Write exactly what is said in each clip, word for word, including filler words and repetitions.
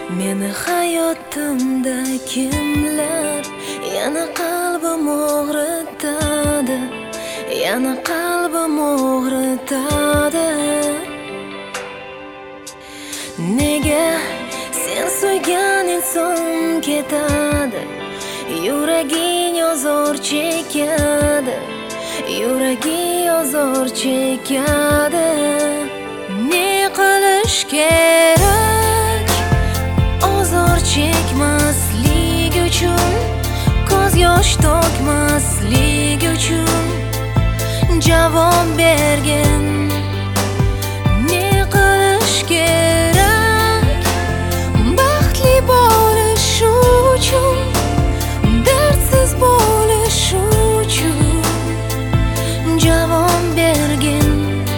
Meni hayotimda kimlar yana qalbim og'ritadi, yana qalbim og'ritadi. Nega sen suygan inson ketadi, yuraging ozor chekadi, yuraging ozor chekadi. Ne qilish kerak ozor chekmaslik uchun, ko'z yosh to'kmaslik uchun? Javob bergin. Ne qilish kerak baxtli bo'lish uchun, dardsiz bo'lish uchun? Javob bergin.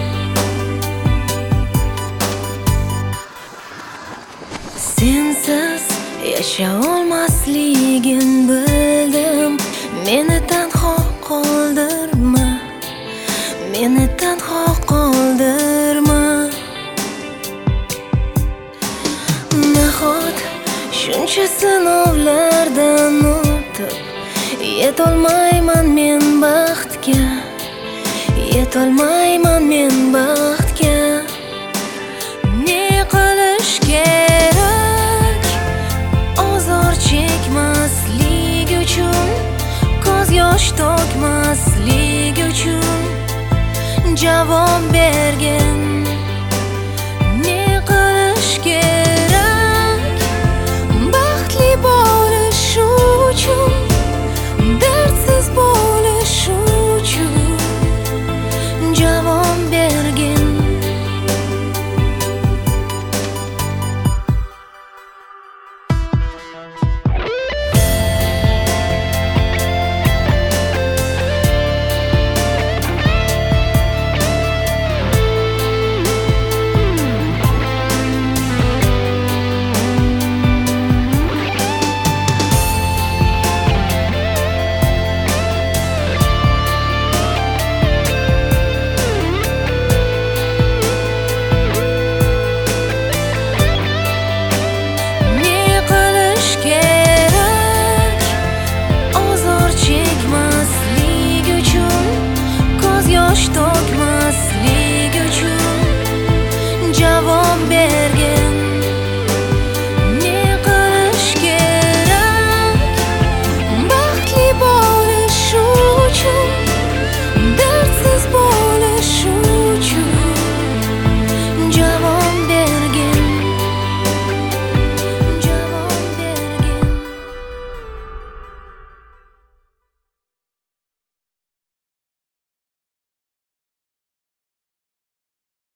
Sensiz yasha olmasligin bildim. Meni tanho qoldirma, meni tanho qoldirma. Nahot shuncha sinovlardan o'tib yetolmayman men baxtga, yetolmayman men baxtga. Ne qilish kerak ozor chekmaslik uchun, ko'z yosh to'kmaslik uchun? Javob